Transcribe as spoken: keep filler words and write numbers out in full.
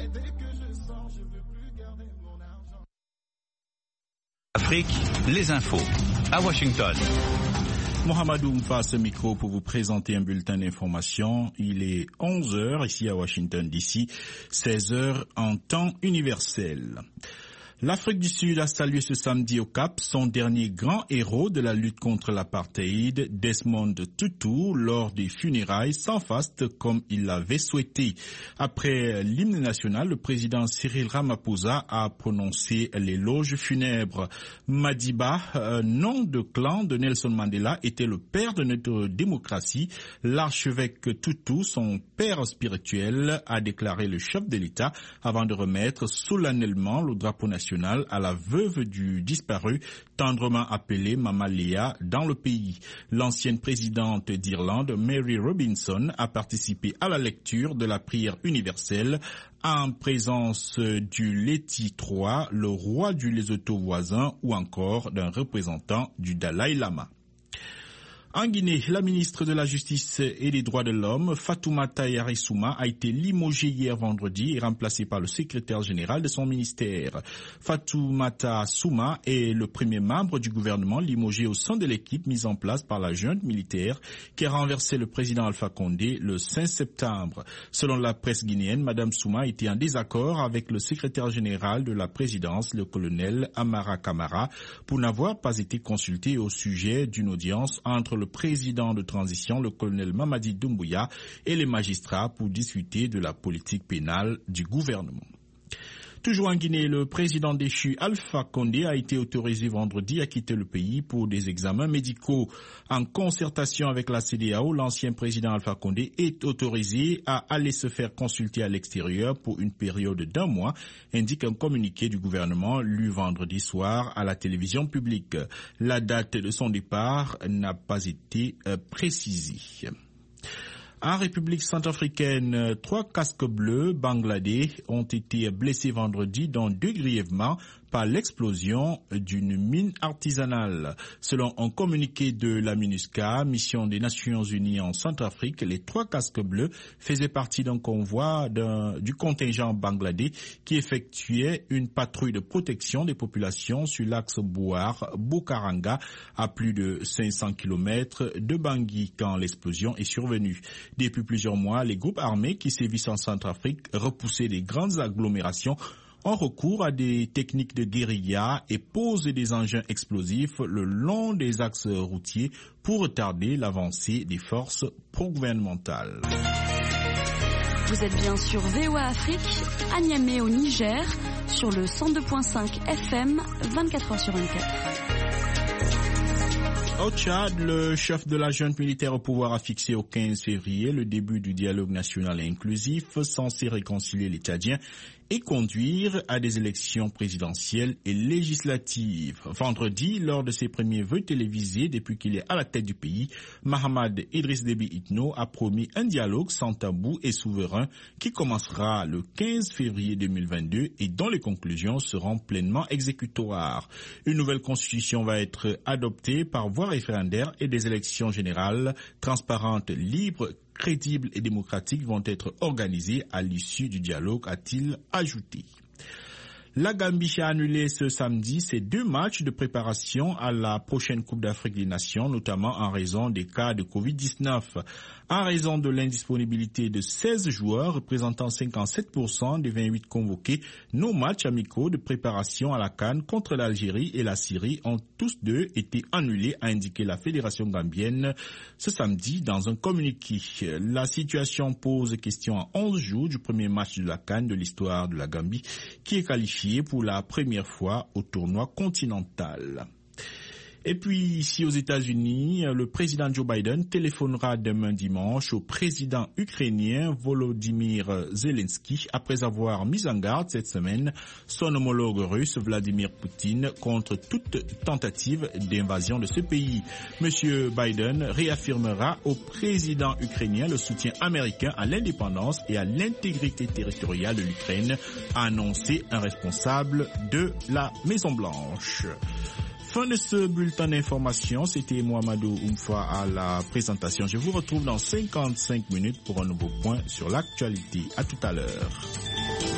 Afrique, les infos à Washington. Mohamedou Mfa, ce micro pour vous présenter un bulletin d'information. Il est onze heures ici à Washington D C, seize heures en temps universel. L'Afrique du Sud a salué ce samedi au Cap son dernier grand héros de la lutte contre l'apartheid, Desmond Tutu, lors des funérailles sans faste comme il l'avait souhaité. Après l'hymne national, le président Cyril Ramaphosa a prononcé l'éloge funèbre. Madiba, euh, nom de clan de Nelson Mandela, était le père de notre démocratie. L'archevêque Tutu, son père spirituel, a déclaré le chef de l'État avant de remettre solennellement le drapeau national à la veuve du disparu, tendrement appelée Mama Léa, dans le pays. L'ancienne présidente d'Irlande, Mary Robinson, a participé à la lecture de la prière universelle en présence du Léti trois, le roi du Lesotho voisin, ou encore d'un représentant du Dalai Lama. En Guinée, la ministre de la Justice et des Droits de l'Homme, Fatoumata Yarissouma, a été limogée hier vendredi et remplacée par le secrétaire général de son ministère. Fatoumata Souma est le premier membre du gouvernement limogé au sein de l'équipe mise en place par la junte militaire qui a renversé le président Alpha Condé le cinq septembre. Selon la presse guinéenne, Madame Souma était en désaccord avec le secrétaire général de la présidence, le colonel Amara Kamara, pour n'avoir pas été consulté au sujet d'une audience entre le président de transition, le colonel Mamadi Doumbouya, et les magistrats pour discuter de la politique pénale du gouvernement. Toujours en Guinée, le président déchu Alpha Condé a été autorisé vendredi à quitter le pays pour des examens médicaux. En concertation avec la C E D E A O, l'ancien président Alpha Condé est autorisé à aller se faire consulter à l'extérieur pour une période d'un mois, indique un communiqué du gouvernement lu vendredi soir à la télévision publique. La date de son départ n'a pas été euh, précisée. En République centrafricaine, trois casques bleus bangladais ont été blessés vendredi, dont deux grièvement, par l'explosion d'une mine artisanale. Selon un communiqué de la MINUSCA, mission des Nations Unies en Centrafrique, les trois casques bleus faisaient partie d'un convoi d'un, du contingent bangladais qui effectuait une patrouille de protection des populations sur l'axe Bouar-Bukaranga à plus de cinq cents kilomètres de Bangui quand l'explosion est survenue. Depuis plusieurs mois, les groupes armés qui sévissent en Centrafrique repoussaient les grandes agglomérations ont recours à des techniques de guérilla et posent des engins explosifs le long des axes routiers pour retarder l'avancée des forces pro-gouvernementales. Vous êtes bien sur V O A Afrique, à Niamey au Niger, sur le cent deux virgule cinq F M, vingt-quatre heures sur vingt-quatre. Au Tchad, le chef de la junte militaire au pouvoir a fixé au quinze février le début du dialogue national inclusif censé réconcilier les Tchadiens et conduire à des élections présidentielles et législatives. Vendredi, lors de ses premiers vœux télévisés depuis qu'il est à la tête du pays, Mahamad Idriss Déby Itno a promis un dialogue sans tabou et souverain qui commencera le quinze février deux mille vingt-deux et dont les conclusions seront pleinement exécutoires. Une nouvelle constitution va être adoptée par voie référendaire et des élections générales transparentes, libres, crédibles et démocratiques vont être organisées à l'issue du dialogue, a-t-il ajouté. La Gambie a annulé ce samedi ses deux matchs de préparation à la prochaine Coupe d'Afrique des Nations, notamment en raison des cas de covid dix-neuf. En raison de l'indisponibilité de seize joueurs représentant cinquante-sept pour cent des vingt-huit convoqués, nos matchs amicaux de préparation à la CAN contre l'Algérie et la Syrie ont tous deux été annulés, a indiqué la Fédération gambienne ce samedi dans un communiqué. La situation pose question à onze jours du premier match de la CAN de l'histoire de la Gambie, qui est qualifié pour la première fois au tournoi continental. Et puis, ici aux États-Unis, le président Joe Biden téléphonera demain dimanche au président ukrainien Volodymyr Zelensky après avoir mis en garde cette semaine son homologue russe Vladimir Poutine contre toute tentative d'invasion de ce pays. Monsieur Biden réaffirmera au président ukrainien le soutien américain à l'indépendance et à l'intégrité territoriale de l'Ukraine, a annoncé un responsable de la Maison-Blanche. Fin de ce bulletin d'information, c'était Mohamedou Oumfa à la présentation. Je vous retrouve dans cinquante-cinq minutes pour un nouveau point sur l'actualité. À tout à l'heure.